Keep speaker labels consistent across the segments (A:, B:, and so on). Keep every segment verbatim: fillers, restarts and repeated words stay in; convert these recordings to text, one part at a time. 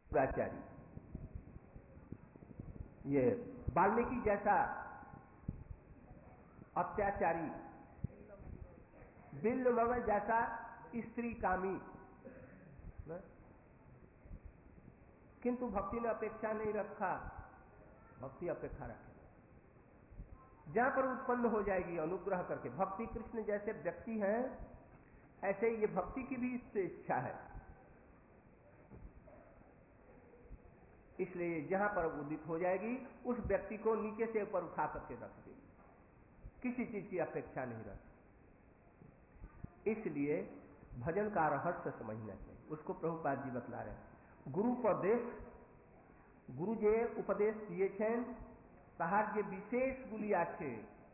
A: दुराचारी, ये वाल्मीकि जैसा अत्याचारी, बिल्व जैसा स्त्री कामी, किंतु भक्ति ने अपेक्षा नहीं रखा। भक्ति अपेक्षा रखे जहां पर उत्पन्न हो जाएगी अनुग्रह करके। भक्ति कृष्ण जैसे व्यक्ति हैं, ऐसे ये भक्ति की भी इससे इच्छा है, इसलिए जहां पर उदित हो जाएगी उस व्यक्ति को नीचे से ऊपर उठा करके रख देगी, किसी चीज की अपेक्षा नहीं रखती। इसलिए भजन का रहस्य समझना चाहिए, उसको प्रभुपाद जी बतला रहे हैं। गुरुपदेश, गुरु जे उपदेश दिए छेन তাহার যে বিশেষগুলি আছে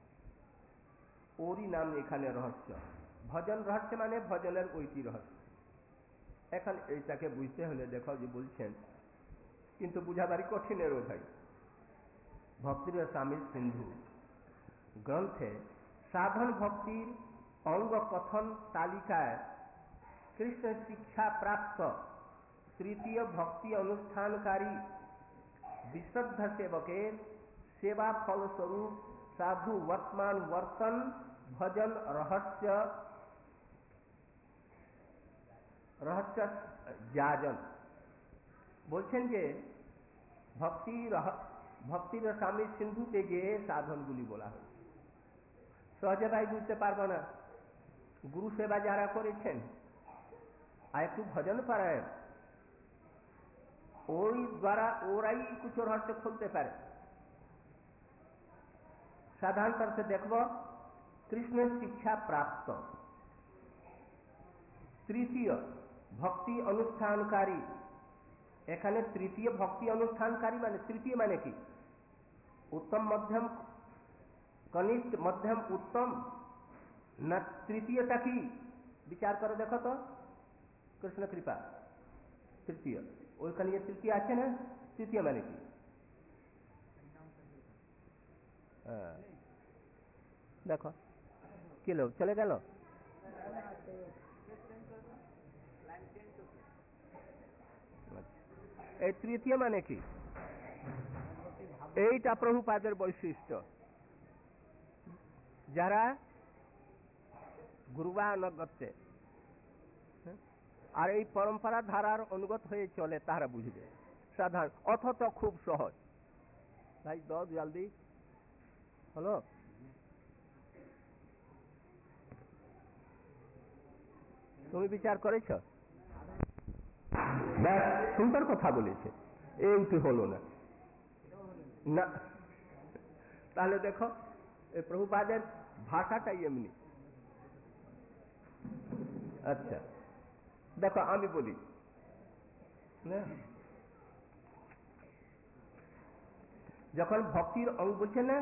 A: ওরই নাম এখানে রহস্য। ভজন রহস্য মানে ভজনের ওইটি রহস্য। এখন এইটাকে বুঝতে হলে দেখো যে বলছেন, কিন্তু বুঝাবারি কঠিনেরও ভাই। ভক্তির স্বামী সিন্ধু গ্রন্থে সাধন ভক্তির অঙ্গ কথন তালিকায় কৃষ্ণ শিক্ষা প্রাপ্ত তৃতীয় ভক্তি অনুষ্ঠানকারী বিশুদ্ধ সেবকের सेवा फल स्वरूप साधु वर्तमान वर्तन भजन रहस्य रहस्य जाजन बोलছেন যে ভক্তি ভক্তির স্বামী সিন্ধুতে যে সাধনগুলি বলা হয়েছে সহজে তাই বুঝতে পারবো না। গুরু সেবা যারা করেছেন আর একটু ভজন পারায়ণ, ওই দ্বারা ওরাই কিছু রহস্য খুলতে পারে। साधारणतः से देखो कृष्ण शिक्षा प्राप्त तृतीय भक्ति अनुष्ठानकारी, एखाने तृतीय भक्ति अनुष्ठानकारी माने तृतीय माने की उत्तम मध्यम कनिष्ठ मध्यम उत्तम न तृतीयता की विचार करो। देखो तो कृष्ण कृपा तृतीय, ओइखाने ये तृतीय आछे ना, तृतीय माने की देखो किलो चले गल। तृतीय माने कि এইটা প্রভুপাদের বৈশিষ্ট্য। যারা গুরুবা অনগত্যে আর এই পরম্পরা ধারার অনুগত হয়ে চলে তারা বুঝবে সাধারণ, অথচ খুব সহজ। ভাই দাও জলদি হলো। তুমি বিচার করেছ, সুন্দর কথা বলেছে, এইটি হলো না না। তাহলে দেখো এই প্রভুপাদের ভাষাটাই এমনি। আচ্ছা দেখো আমি বলি না, যখন ভক্তির অঙ্গ বলছে না,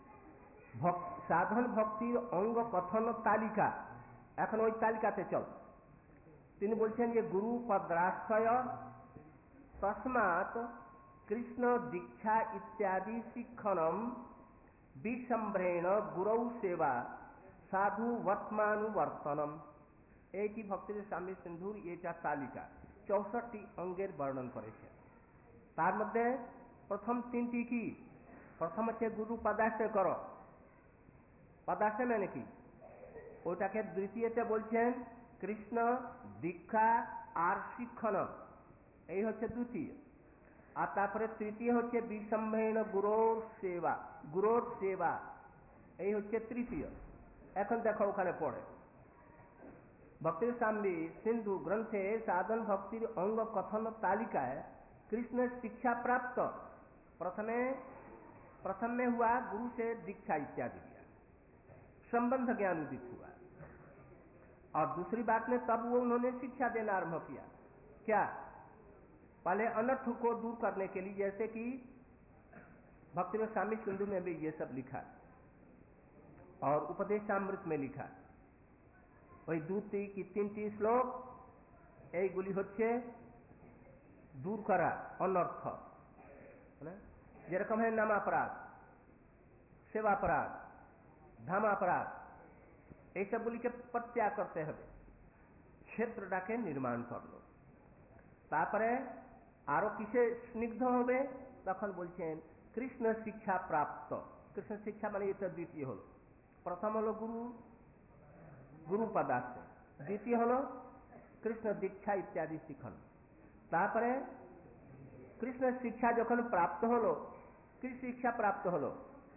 A: সাধন ভক্তির অঙ্গ কথন তালিকা, এখন ওই তালিকাতে চল। তিনি বলছেন যে গুরু পদ্রাশ্রয় তস্মাৎ কৃষ্ণ দীক্ষা ইত্যাদি শিক্ষণম বিসম্ভ্রেণ গুরৌ সেবা সাধু বর্তমানুবর্তনম। এইটি ভক্তির স্বামী সিন্ধুর এটা তালিকা, চৌষট্টি অঙ্গের বর্ণন করেছে। তার মধ্যে প্রথম তিনটি কি, প্রথম হচ্ছে গুরু পদাশ্রয় করো। পদাশ্রয় মানে কি, ওটাকে দ্বিতীয়তে বলছেন কৃষ্ণ দীক্ষা আর শিক্ষণ, এই হচ্ছে দ্বিতীয়। আর তারপরে তৃতীয় হচ্ছে বিসম্ভ্রেণ গুরুর সেবা, গুরুর সেবা, এই হচ্ছে তৃতীয়। এখন দেখো ওখানে পড়ে ভক্তির স্বামী সিন্ধু গ্রন্থে साधन भक्तिर अंग कथन तालिकाয় कृष्ण शिक्षा प्राप्त, प्रथमे प्रथम में हुआ गुरु से दीक्षा इत्यादि दिया, संबंध ज्ञान उदित हुआ। और दूसरी बात में तब वो उन्होंने शिक्षा देना आरंभ किया। क्या, पहले अनर्थ को दूर करने के लिए, जैसे कि भक्ति स्वामी सिंधु में भी ये सब लिखा और उपदेशामृत में लिखा। वही दूती की तीनटी श्लोक এইগুলি হচ্ছে दूर करा अनर्थ, যেরকম है नामापराध, सेवापराध, धामापराध, এই সবগুলিকে প্রত্যাগ করতে হবে, ক্ষেত্রটাকে নির্মাণ করলো। তারপরে আরো কিসে স্নিগ্ধ হবে তখন বলছেন কৃষ্ণ শিক্ষা প্রাপ্ত। কৃষ্ণ শিক্ষা মানে এটা দ্বিতীয় হলো, প্রথম হলো গুরু গুরু পদার্থ, দ্বিতীয় হলো কৃষ্ণ দীক্ষা ইত্যাদি শিখন। তারপরে কৃষ্ণ শিক্ষা যখন প্রাপ্ত হলো, কি শিক্ষা প্রাপ্ত হলো,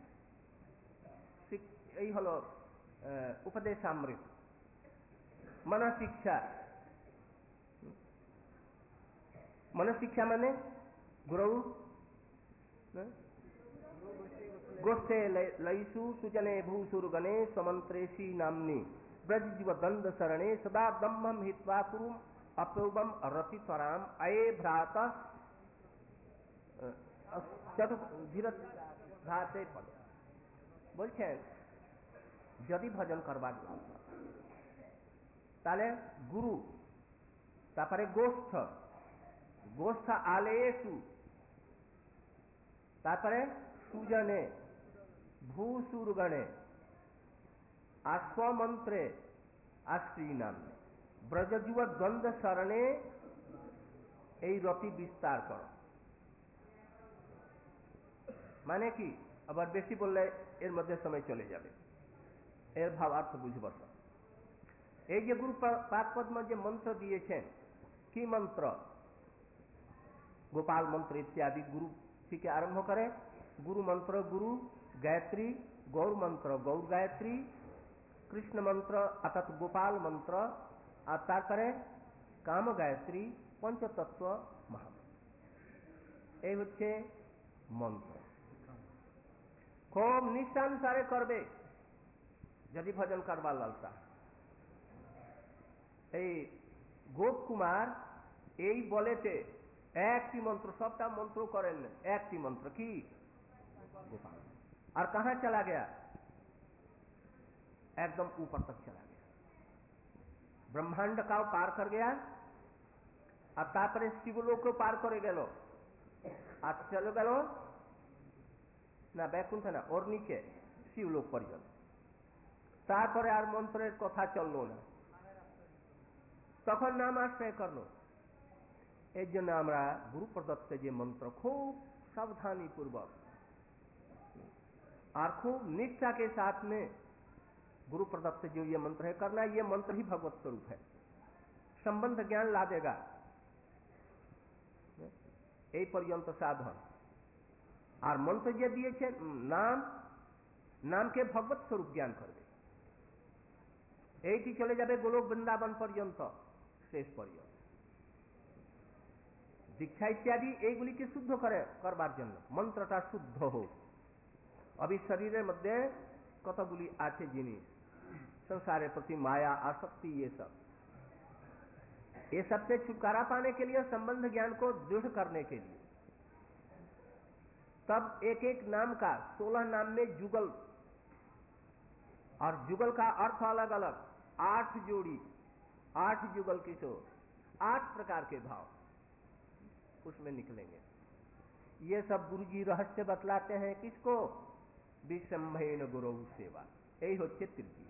A: এই হলো উপদেশামৃত। মন শিক্ষা, মন শিক্ষা মানে গুরু গোষ্ঠে লয়িষু সুজনে ভূসুরগণে সমন্ত্रेषी नाम्नि ब्रज जीव दंड शरणे सदा दम्भम हित्वा कुरुम अपूर्वम रति तराम अये भ्रात चतुर्धीरत ধাতে পদ। বলছেন যদি ভজন করবার তাহলে গুরু, তারপরে গোষ্ঠ, গোষ্ঠ আলেষু, তারপরে সুজনে ভূসুরগণে আর স্বমন্ত্রে আর শ্রীনাম ব্রজজীব দ্বন্দ্ব শরণে এই রতি বিস্তার কর। মানে কি, আবার বেশি বললে এর মধ্যে সময় চলে যাবে, এর ভাবার্থ বুঝব। এই যে গুরু পাদপদ্ম যে মন্ত্র দিয়েছেন, কি মন্ত্র? গোপাল মন্ত্র ইত্যাদি গুরু থেকে আরম্ভ করে গুরু মন্ত্র গুরু গায়ত্রী, গৌর মন্ত্র গৌর গায়ত্রী, কৃষ্ণ মন্ত্র অর্থাৎ গোপাল মন্ত্র, আর তারপরে কাম গায়ত্রী, পঞ্চতত্ত্ব মহামন্ত্র। এই হচ্ছে মন্ত্র। খুব নিষ্ঠানুসারে করবে যদি ভজন করবার লালসা। এই গোপ কুমার এই বলেতে একটি মন্ত্র, সবটা মন্ত্র করেন, একটি মন্ত্র কি गोपाल, और कहां चला गया? एकदम ऊपर तक चला गया, ब्रह्मांड का पार कर गया, और तारपरे शिवलोक को पार करे गेलो, আর চলে গেল না বৈকুণ্ঠ না, ওর নিচে শিবলোক পর্যন্ত। তারপরে আর মন্ত্রের কথা চললো না, তখন নাম আশ্রয় করলো। এর জন্য আমরা গুরু প্রদত্ত যে মন্ত্র খুব सावधानी पूर्वक और खूब निष्ठा के साथ में गुरु प्रदत्त जो ये मंत्र है करना, ये मंत्र ही भगवत स्वरूप है, संबंध ज्ञान ला देगा। এই পর্যন্ত সাধন। আর মন্ত্র যে দিয়েছে নাম, নামকে ভগবত স্বরূপ জ্ঞান করবে, এইটি চলে যাবে গোলক বৃন্দাবন পর্যন্ত, শেষ পর্যন্ত। দীক্ষা ইত্যাদি এইগুলিকে শুদ্ধ করে করবার জন্য মন্ত্রটা শুদ্ধ হোক। অবি শরীরের মধ্যে কতগুলি আছে জিনিস, संसार प्रति माया आसक्ति, ये सब ये सबसे छुटकारा पाने के लिए, संबंध ज्ञान को दृढ़ करने के लिए, तब एक एक नाम का सोलह नाम में जुगल, और जुगल का अर्थ अलग अलग, आठ जोड़ी, आठ जुगल किशोर, आठ प्रकार के भाव उसमें निकलेंगे। ये सब गुरु जी रहस्य बतलाते हैं किसको? विषम्भेन गुरु सेवा, यही होच्छे तृतीय।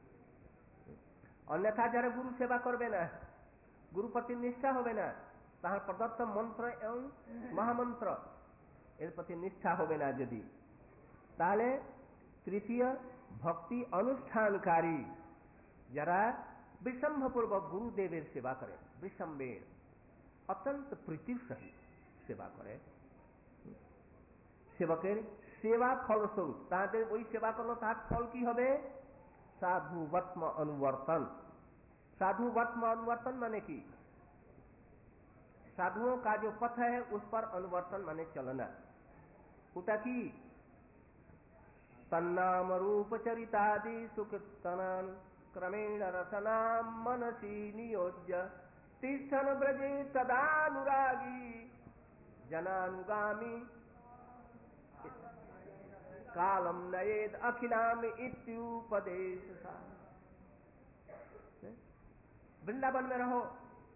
A: अन्यथा যারা গুরু সেবা করবে না, গুরু প্রতি নিষ্ঠা হবে না, তাহার প্রদত্ত মন্ত্র এবং মহামন্ত্র এর প্রতি নিষ্ঠা হবে না যদি, তাহলে তৃতীয় ভক্তি অনুষ্ঠানকারী যারা বিশ্বম্ভপূর্বক গুরুদেবের সেবা করে, বিশ্বম্বের অত্যন্ত প্রীতির সহিত সেবা করে, সেবকের সেবা ফলস্বরূপ তাদের ওই সেবা করলো, তার ফল কি হবে? साधु वत्म अनुवर्तन। साधु वत्म अनुवर्तन माने की साधुओं का जो पथ है उस पर अनुवर्तन माने चलना। उता की तन्नाम रूप चरितादि सुकृतनान क्रमेण रसना मनसी नियोज्य तिष्ठन ब्रजे तदानुरागी जनानुगामी कालम नयेद अखिलाम इत्युपदेश। वृंदावन में रहो,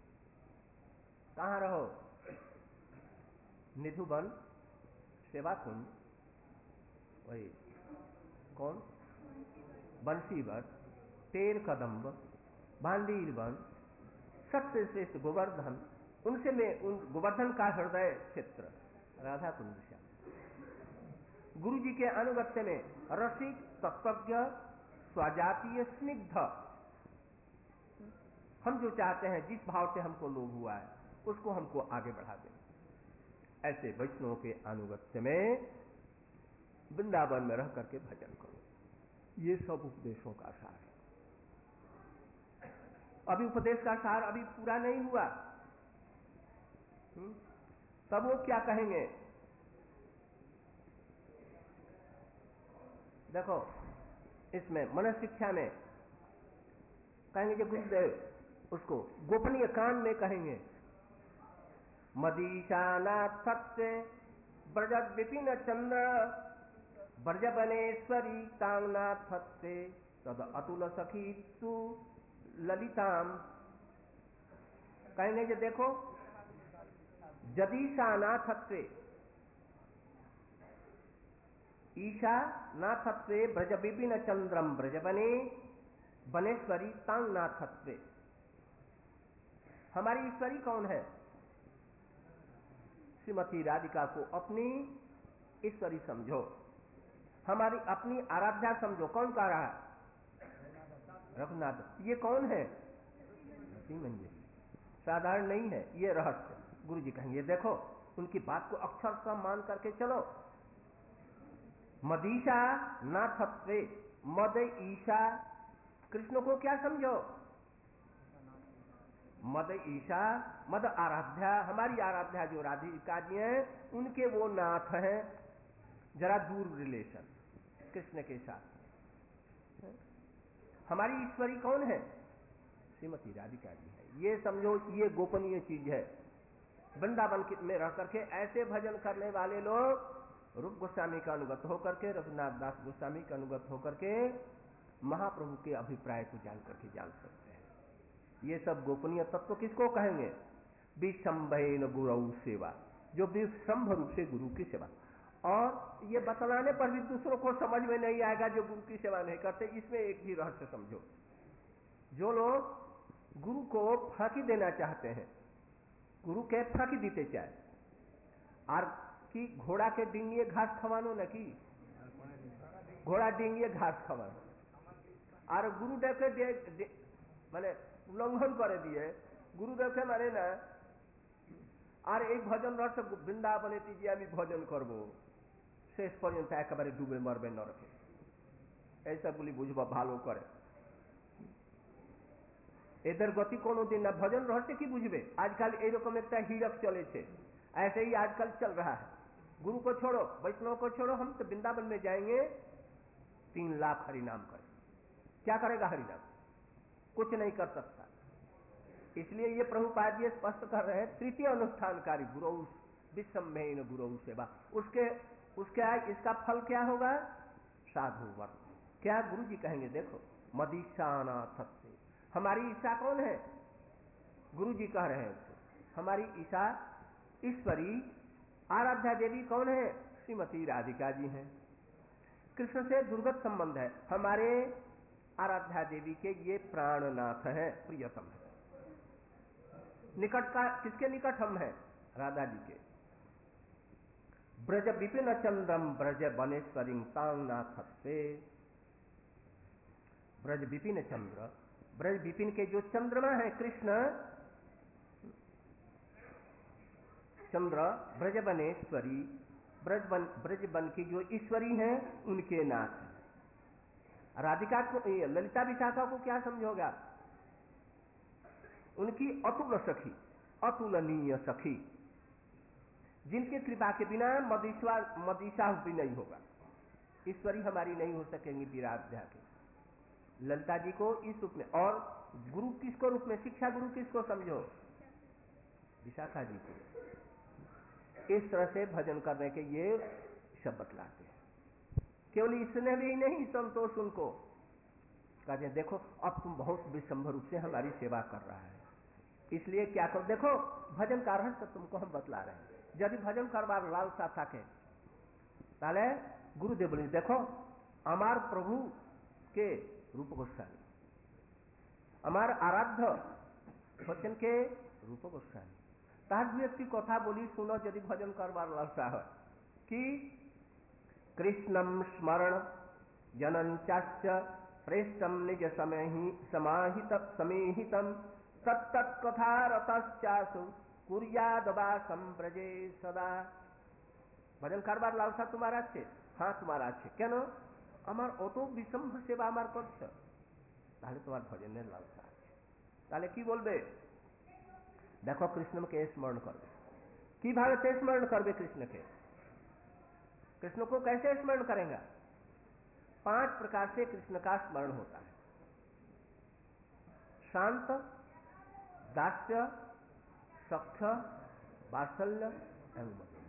A: कहाँ रहो? निधुवन, सेवा कुंज, वही कौन, बंसीवर, तेर कदम्ब, भांडीर वन, सबसे श्रेष्ठ गोवर्धन, उनसे मैं उन गोवर्धन का हृदय क्षेत्र राधा कुंज श्याम, गुरु जी के अनुगत्य में रसिक तत्वज्ञ स्वजातीय स्निग्ध, हम जो चाहते हैं, जिस भाव से हमको लोभ हुआ है उसको हमको आगे बढ़ा दें, ऐसे वैष्णव के अनुगत्य में वृंदावन में रह करके भजन करो। ये सब उपदेशों का सार है। अभी उपदेश का सार अभी पूरा नहीं हुआ, हुँ? तब वो क्या कहेंगे? देखो, इसमें मनुष्य शिक्षा में कहेंगे जो गुरुदेव उसको गोपनीय कान में कहेंगे, मदीशानाथ सत्य ब्रज विपिन चंद्र ब्रजबनेश्वरी तांगनाथ सत्य तद अतुल सखी तू ललिताम। कहेंगे जो देखो, जदीशा नाथत्वे, ईशा नाथत्वे ब्रज विपिन चंद्रम ब्रजबने बनेश्वरी तांग नाथत्वे। हमारी ईश्वरी कौन है? श्रीमती राधिका को अपनी ईश्वरी समझो, हमारी अपनी आराध्या समझो। कौन कह रहा है? रघुनाथ। ये कौन है? रति मंजरी। साधारण नहीं है, ये रहस्य। गुरु जी कहेंगे देखो, उनकी बात को अक्षर सा मान करके चलो। मदीशा नाथत्वे, मद ईशा, कृष्ण को क्या समझो? मद ईशा, मद आराध्या, हमारी आराध्या जो राधिका जी हैं उनके वो नाथ हैं, जरा दूर रिलेशन कृष्ण के साथ। हमारी ईश्वरी कौन है? श्रीमती राधिका जी है। ये समझो, ये गोपनीय चीज है। वृंदावन में रह करके ऐसे भजन करने वाले लोग रूप गोस्वामी का अनुगत होकर के, रघुनाथ दास गोस्वामी का अनुगत होकर के महाप्रभु के अभिप्राय को जान करके जान सकते हैं। ये सब गोपनीय तत्व किसको कहेंगे? विशंभेन गुरु सेवा, जो विशंभ रूप से गुरु की सेवा। और ये बतलाने पर भी दूसरों को समझ में नहीं आएगा जो गुरु की सेवा नहीं करते। इसमें एक भी रहस्य समझो, जो लोग गुरु को फांकी देना चाहते हैं, गुरु के फांकी दीते चाहे, और कि घोड़ा के डिंगिए घास खवानो न की, घोड़ा डिंगिए घास खवानो, और गुरुदेव के माने उल्लंघन करे दिए, गुरुदेव के माने ना, और एक भजन रस बृंदावने तीजिए आमी भजन करबो, शेष पर्यंत एकेबारे डूबे मरबे न रखे, ऐसा बोली बुझबा भालो करे। एदर गति कोनो दिन ना भजन रहस्य की बुझबे। आजकल ए रकम एक हीरक चले छे, ऐसे ही आजकल चल रहा है। गुरु को छोड़ो, वैष्णव को छोड़ो, हम तो वृंदावन में जाएंगे, तीन लाख हरिनाम करें। क्या करेगा हरिनाम? कुछ नहीं कर सकता। इसलिए ये प्रभुपाद जी स्पष्ट कर रहे हैं, तृतीय अनुष्ठानकारी गुरु विशंभेन गुरु सेवा, उसके उसके इसका फल क्या होगा? साधु वर्ग। क्या? गुरु जी कहेंगे देखो, मदीशानाथत्वे, हमारी ईशा कौन है? गुरु जी कह रहे हैं उसको, हमारी ईशा ईश्वरी आराध्या देवी कौन है? श्रीमती राधिका जी हैं। कृष्ण से दुर्गत संबंध है। हमारे आराध्या देवी के ये प्राणनाथ है, प्रियतम है। निकट का किसके निकट हम हैं? राधा जी के। ब्रज विपिन चंद्रम ब्रज बनेश्वरी तांगनाथत्वे, ब्रज विपिन चंद्र, ब्रज विपिन के जो चंद्रमा है कृष्ण, चंद्र ब्रजबनेश्वरी, ब्रज बन ब्रज बन की जो ईश्वरी हैं उनके नाथ। राधिका को, ललिता विशाखा को क्या समझोगा? उनकी अतुल सखी, अतुलनीय सखी, जिनकी कृपा के बिना मदीशा मदीशा भी नहीं होगा। ईश्वरी हमारी नहीं हो सकेंगी विराध्या के। ललिता जी को इस रूप में, और गुरु किसको रूप में, शिक्षा गुरु किसको समझो? विशाखा जी को। इस तरह से भजन करने के ये शब्द बतलाते हैं। केवल इसने भी नहीं संतोष उनको कहते हैं, देखो अब तुम बहुत विशंभ रूप से हमारी सेवा कर रहा है, इसलिए क्या करो, देखो भजन का रहस्य तुमको हम बतला रहे हैं। यदि भजन करवार लालसा থাকে তাহলে गुरुदेव बोले देखो हमार प्रभु के रूप गोस्वामी, हमार आराध्य भजन के रूप गोस्वामी, तार दु একটি কথা বলি শুনো যদি ভজন করবার লালসা হয় কি কৃষ্ণম স্মরণ জনঞ্চাশ্চ শ্রেষ্ঠম নিজ সমহি সমাহিত সমেহিতম তত্তৎ কথারতশ্চাসু কুর্যাদবাসম ব্রজে সদা। ভজন করবার লালসা তোমার আছে? হ্যাঁ তোমার আছে। কেন? আমার অত বিসম্ভ সেবা আমার করছ, তাহলে তোমার ভজনের লালসা আছে। তাহলে কি বলবে? देखो कृष्ण के स्मरण करवे। किभावे से स्मरण करवे कृष्ण के? कृष्ण को कैसे स्मरण करेगा? पांच प्रकार से कृष्ण का स्मरण होता है। शांत, दास्य, सख्य, वात्सल्य एवं मधुर।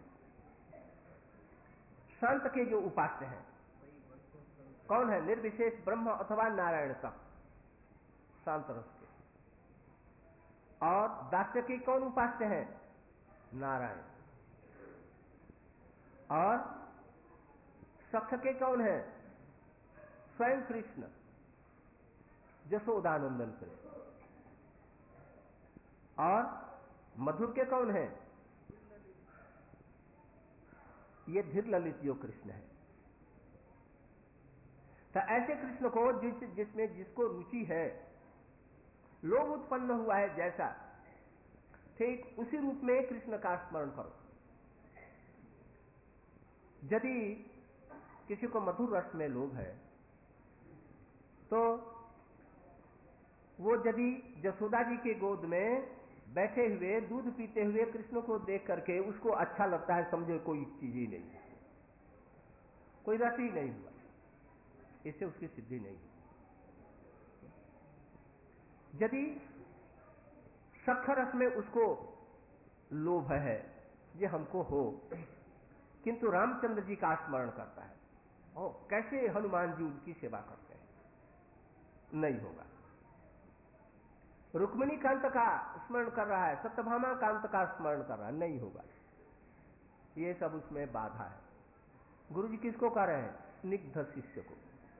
A: शांत के जो उपास्य हैं कौन है? निर्विशेष ब्रह्म अथवा नारायण तक शांत रस के। और दास्य के कौन उपास्य है? नारायण। और सख्य के कौन है? स्वयं कृष्ण, यशोदानंदन कृष्ण। और मधुर के कौन है? ये धीर ललित जो कृष्ण है। तो ऐसे कृष्ण को जिस जिसमें जिसको रुचि है, लोभ उत्पन्न हुआ है जैसा, ठीक उसी रूप में कृष्ण का स्मरण करो। यदि किसी को मधुर रस में लोभ है तो वो यदि यशोदा जी के गोद में बैठे हुए दूध पीते हुए कृष्ण को देख करके उसको अच्छा लगता है, समझो कोई चीज ही नहीं, कोई रस ही नहीं हुआ, इससे उसकी सिद्धि नहीं हुई। यदि सख्य रस में उसको लोभ है, ये हमको हो, किंतु रामचंद्र जी का स्मरण करता है, ओ कैसे हनुमान जी उनकी सेवा करते हैं, नहीं होगा। रुक्मिणी कांत का स्मरण कर रहा है, सत्यभामा कांत का स्मरण कर रहा है, नहीं होगा। ये सब उसमें बाधा है। गुरु जी किसको कह रहे हैं? स्निग्ध शिष्य को।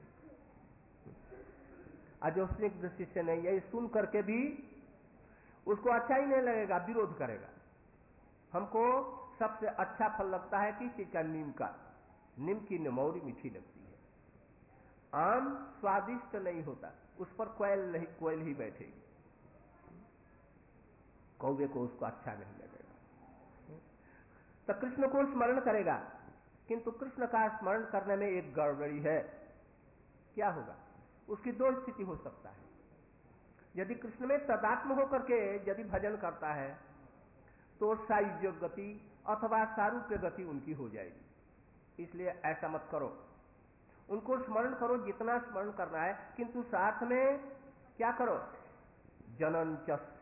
A: आज जो स्निग्ध शिष्य नहीं है, सुन करके भी उसको अच्छा ही नहीं लगेगा, विरोध करेगा। हमको सबसे अच्छा फल लगता है किसी का? नीम का। नीम की निमौरी मीठी लगती है, आम स्वादिष्ट नहीं होता, उस पर कोयल नहीं कोयल ही बैठेगी, कौवे को उसको अच्छा नहीं लगेगा। तो कृष्ण को स्मरण करेगा, किंतु कृष्ण का स्मरण करने में एक गड़बड़ी है। क्या होगा? उसकी दो स्थिति हो सकता है। यदि कृष्ण में तदात्म होकर के यदि भजन करता है तो सायुज्य गति अथवा सारूप्य गति उनकी हो जाएगी। इसलिए ऐसा मत करो, उनको स्मरण करो जितना स्मरण करना है, किंतु साथ में क्या करो? जनंचस्य,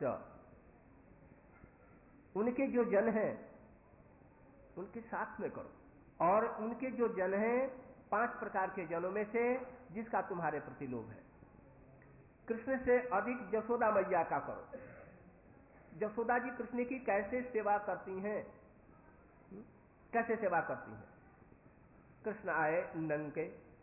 A: उनके जो जन हैं उनके साथ में करो। और उनके जो जन हैं, पांच प्रकार के जनों में से जिसका तुम्हारे प्रति लोभ है, कृष्ण से अधिक यशोदा मैया का करो। यशोदा जी कृष्ण की कैसे सेवा करती हैं? कैसे सेवा करती हैं? कृष्ण आए नंगे,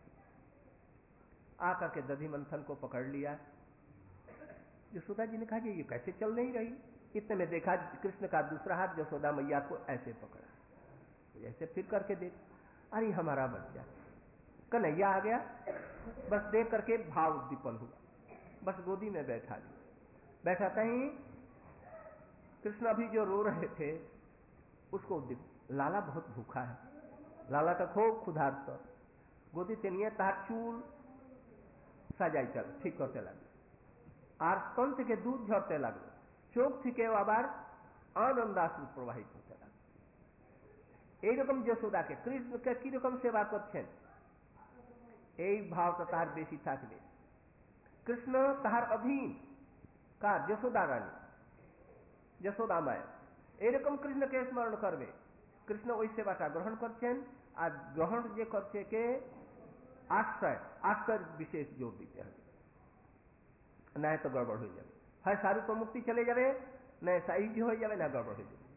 A: आकर के दधि मंथन को पकड़ लिया। यशोदा जी ने कहा ये कैसे चल नहीं रही? इतने में देखा कृष्ण का दूसरा हाथ यशोदा मैया को ऐसे पकड़ा, ऐसे फिर करके देख, अरे हमारा बच्चा कन्हैया आ गया। बस देख करके भाव उद्दीपन हुआ, बस गोदी में बैठा लिया। बैठाते ही कृष्ण अभी जो रो रहे थे उसको उद्दीपन, लाला बहुत भूखा है, लाला का खूब क्षुधार्त, गोदी से नहीं तार चूल सजाई चल ठीक करते लगे, আর স্তন থেকে দুধ ঝরতে লাগলো, চোখ থেকেও আবার আনন্দাশ্রু প্রবাহিত হতে লাগলো। এইরকম যশোদাকে কৃষ্ণকে কিরকম সেবা করছেন, এই ভাবটা তার বেশি থাকবে। কৃষ্ণ তাহার অধীন, কার? যশোদা রানী, যশোদা মায়ের। এরকম কৃষ্ণকে স্মরণ করবে, কৃষ্ণ ওই সেবাটা গ্রহণ করছেন। আর গ্রহণ যে করছে কে? আশ্রয়, আশ্রয় বিশেষ জোর দিতে হবে, না তো গড়বড় হয়ে যাবে। হয় সারূপ মুক্তি চলে যাবে, না সাইজ হয়ে যাবে, না গড়বড় হয়ে যাবে।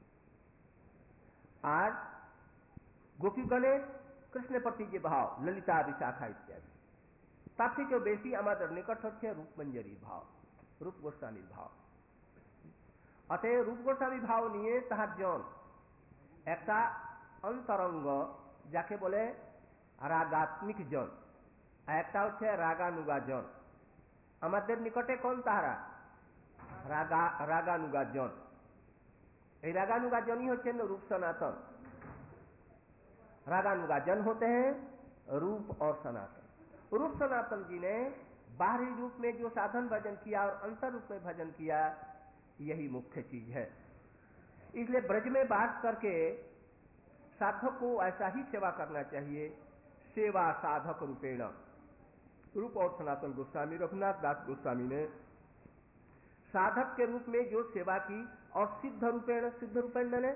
A: আর গোপীগণের কৃষ্ণের প্রতি যে ভাব, ললিতা বিশাখা ইত্যাদি, তার থেকেও বেশি আমাদের নিকট হচ্ছে রূপমঞ্জরীর ভাব, রূপ গোস্বামীর ভাব। अतः रूप गोस्वामी भाव নিয়ে তাহার জন একটা অন্তরঙ্গ যাকে বলে রাগাত্মিক জন, একটা হচ্ছে রাগানুগা জন। আমাদের নিকটে কোন তাহারা? রাগা রাগানুগা জন। এই रागानुगा जन ही होते हैं रूप सनातन। रागानुगा जन होते हैं रूप और सनातन। रूप सनातन जी ने बाहरी रूप में जो साधन भजन किया और अंतर रूप में भजन किया, यही मुख्य चीज है। इसलिए ब्रज में बात करके साधक को ऐसा ही सेवा करना चाहिए, सेवा साधक रूपेण। रूप और सनातन गोस्वामी रघुनाथ दास गोस्वामी ने साधक के रूप में जो सेवा की और सिद्ध रूपेण, सिद्ध रूपेण मैंने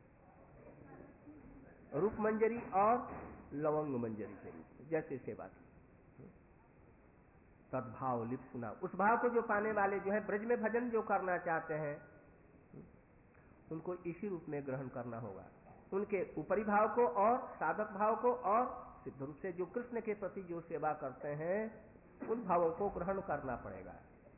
A: रूप मंजरी और लवंग मंजरी के रूप में जैसे सेवा की, तद्भाव लिप्सुना, उस भाव को जो पाने वाले जो है ब्रज में भजन जो करना चाहते हैं उनको इसी रूप में ग्रहण करना होगा। उनके ऊपरी भाव को और साधक भाव को और सिद्ध रूप से जो कृष्ण के प्रति जो सेवा करते हैं उन भावों को ग्रहण करना पड़ेगा।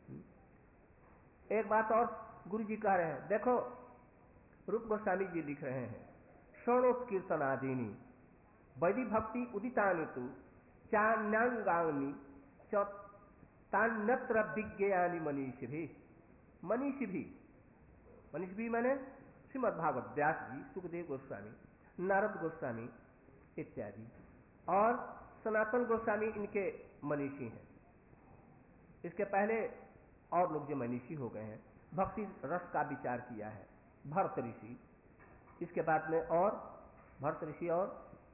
A: एक बात और गुरु जी कह रहे हैं, देखो रूप गोस्वामी जी लिख रहे हैं, षोणोत्कीर्तनादीनी वैधि भक्ति उदितानि तु चान्यांगानि च तान्यत्र विज्ञानि मनीषी भी। मनीषी भी मनीषी भी माने श्रीमद् भागवत व्यास जी, सुखदेव गोस्वामी, नारद गोस्वामी इत्यादि, और सनातन गोस्वामी इनके मनीषी हैं। इसके पहले और लोग जो मनीषी हो गए हैं, भक्ति रस का विचार किया है भरत ऋषि, इसके बाद में और भरत ऋषि और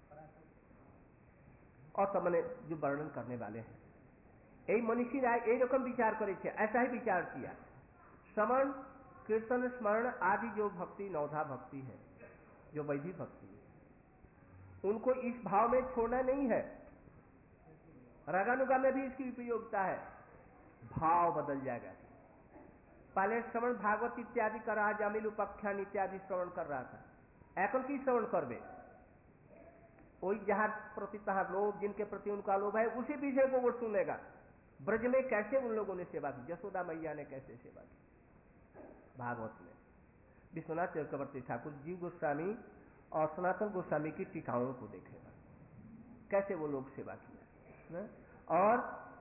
A: और सब मैंने जो वर्णन करने वाले हैं, यही मनीषी राय यही रकम विचार करे थे, ऐसा ही विचार किया। श्रवण कीर्तन स्मरण आदि जो भक्ति नवधा भक्ति है, जो वैधि भक्ति है, उनको इस भाव में छोड़ना नहीं है। रागानुगा में भी इसकी उपयोगिता है, भाव बदल जाएगा। पहले श्रवण भागवत इत्यादि कर रहा, जामिल उपाख्यान इत्यादि श्रवण कर रहा था, एकल की श्रवण कर दे, वही जहां प्रति तहां लोग जिनके प्रति उनका लोभ है उसी विषय को वो सुनेगा। ब्रज में कैसे उन लोगों ने सेवा की, जसोदा मैया ने कैसे सेवा की भागवत में, विश्वनाथ चक्रवर्ती ठाकुर, जीव गोस्वामी और सनातन गोस्वामी की टीकाओं को देखेगा कैसे वो लोग सेवा किया। और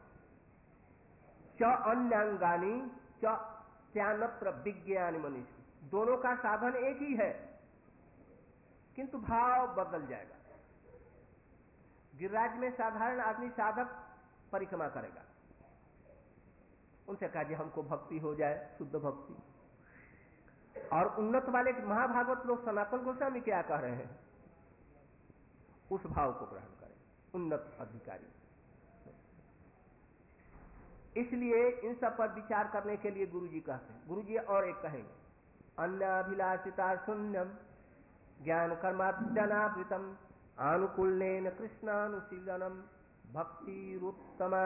A: च अन्यांगानी च त्यानत्र विज्ञान मनीषी, दोनों का साधन एक ही है किंतु भाव बदल जाएगा। गिरिराज में साधारण आदमी साधक परिक्रमा करेगा, उनसे कहा जी हमको भक्ति हो जाए, शुद्ध भक्ति। और उन्नत वाले महाभागवत लोग सनातन गोस्वामी क्या कह रहे हैं, उस भाव को ग्रहण करें, उन्नत अधिकारी। इसलिए इन सब पर विचार करने के लिए गुरु जी कहते हैं। गुरु जी और एक कहेंगे, अन्याभिलाषिता शून्यम ज्ञान कर्माद्यनावृतम आनुकूल्येन कृष्णानुशीलनम भक्तिरुत्तमा।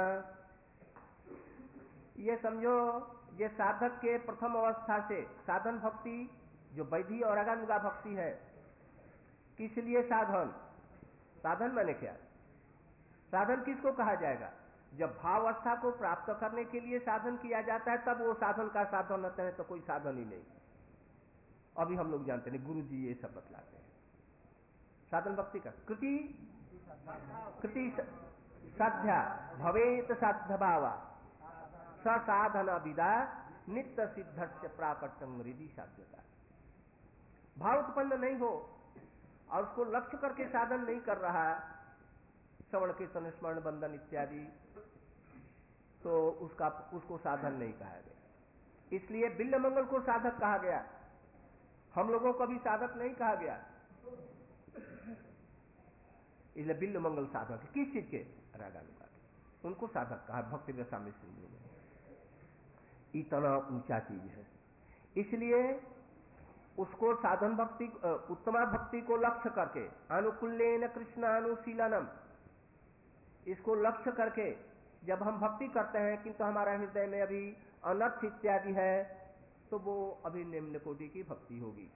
A: ये समझो, ये साधक के प्रथम अवस्था से साधन भक्ति जो वैधि और रागानुगा भक्ति है, किस लिए साधन? साधन माने क्या? साधन किसको कहा जाएगा? जब भावस्था को प्राप्त करने के लिए साधन किया जाता है तब वो साधन का साधन होता है, तो कोई साधन ही नहीं। अभी हम लोग जानते हैं, गुरु जी ये सब बतलाते हैं साधन भक्ति का। कृति कृति साध्या भवेत साध्य भावा साधन विदा नित्य सिद्ध से प्राकट्यम हृदय साध्यता। भाव उत्पन्न नहीं हो और उसको लक्ष्य करके साधन नहीं कर रहा, श्रवण कीर्तन स्मरण बंधन इत्यादि, तो उसका उसको साधन नहीं कहा गया। इसलिए बिल्ल मंगल को साधक कहा गया, हम लोगों को भी साधक नहीं कहा गया। इसलिए बिल्ल मंगल साधक है, किस चीज के? रागानुगा के, उनको साधक कहा भक्ति रसामृत सिंधु में। इतना ऊंचा चीज है, इसलिए उसको साधन भक्ति उत्तमा भक्ति को लक्ष्य करके अनुकूल्येन कृष्णानुशीलनम, इसको लक्ष्य करके जब हम भक्ति करते हैं किंतु हमारा हृदय में अभी अनर्थ इत्यादि है, तो वो अभी निम्न कोटि की भक्ति होगी।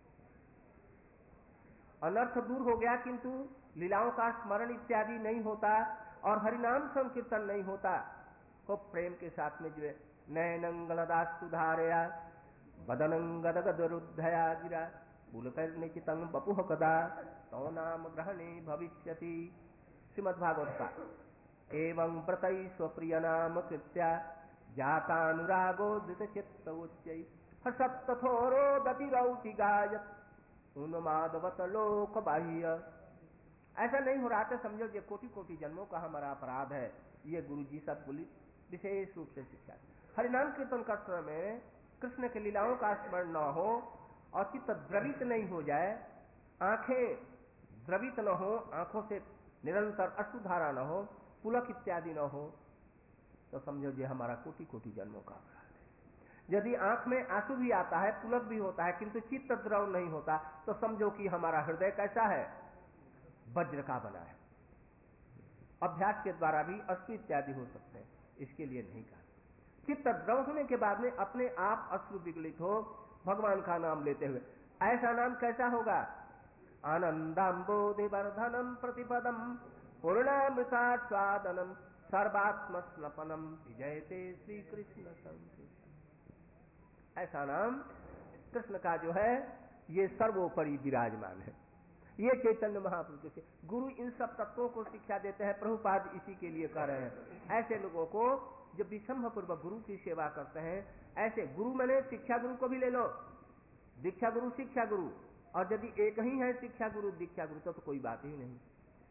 A: अनर्थ दूर हो गया किंतु लीलाओं का स्मरण इत्यादि नहीं होता और हरिनाम संकीर्तन नहीं होता, तो प्रेम के साथ में जो है नयनंगलदास सुधारया वदनं गदगदरुद्धया गिरा पुलकर्णिचितं बपुः कदा तौ नाम ग्रहणे भविष्यति। श्रीमद्भागवत का एवं प्रतै स्वप्रिय नाम कृत्या जातानुरागो धृतचित्त उच्चै हर्षत्तथोरोदतिरौति गायत उन्मादवत लोक बाह्य। ऐसा नहीं हो रहा था, समझो ये कोटि कोटि जन्मों का हमारा अपराध है। ये गुरु जी सब पुलिस विशेष रूप से शिक्षा। हरिनाम कीर्तन कर समय में कृष्ण के लीलाओं का स्मरण न हो और चित्त द्रवित नहीं हो जाए, आंखें द्रवित न हो, आंखों से निरंतर अश्रुधारा न हो, पुलक इत्यादि न हो, तो समझो ये हमारा कोटि कोटि जन्मों का अपराध है। यदि आंख में आंसू भी आता है, पुलक भी होता है, किंतु चित्त द्रव नहीं होता, तो समझो कि हमारा हृदय कैसा है, वज्र का बना है। अभ्यास के द्वारा भी अश्रु इत्यादि हो सकते हैं, इसके लिए नहीं कहा। चित्त द्रव होने के बाद में अपने आप अश्रु विगलित हो भगवान का नाम लेते हुए। ऐसा नाम कैसा होगा? आनंदाम्बोधिवर्धनम प्रतिपदम पूर्णामृतास्वादनम सर्वात्म स्नपनम विजयते श्री कृष्ण संकीर्तन। ऐसा नाम कृष्ण का जो है ये सर्वोपरि विराजमान है। ये चैतन्य महाप्रभु से गुरु इन सब तत्वों को शिक्षा देते हैं। प्रभुपाद इसी के लिए कर रहे हैं। ऐसे लोगों को जब विषम पूर्वक गुरु की सेवा करते हैं, ऐसे गुरु मैंने शिक्षा गुरु को भी ले लो, दीक्षा गुरु शिक्षा गुरु, और यदि एक ही है शिक्षा गुरु दीक्षा गुरु तो, तो कोई बात ही नहीं।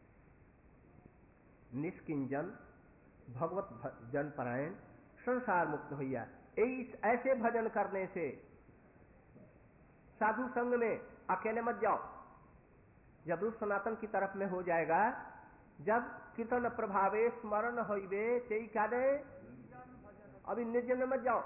A: निष्किंजन भगवत जन परायण संसार मुक्त भैया, ऐसे भजन करने से साधु संग में अकेले मत जाओ। जब रूप सनातन की तरफ में हो जाएगा, जब कीर्तन प्रभावे स्मरण होइबे ते क्या दे, अभी निर्जन में मत जाओ।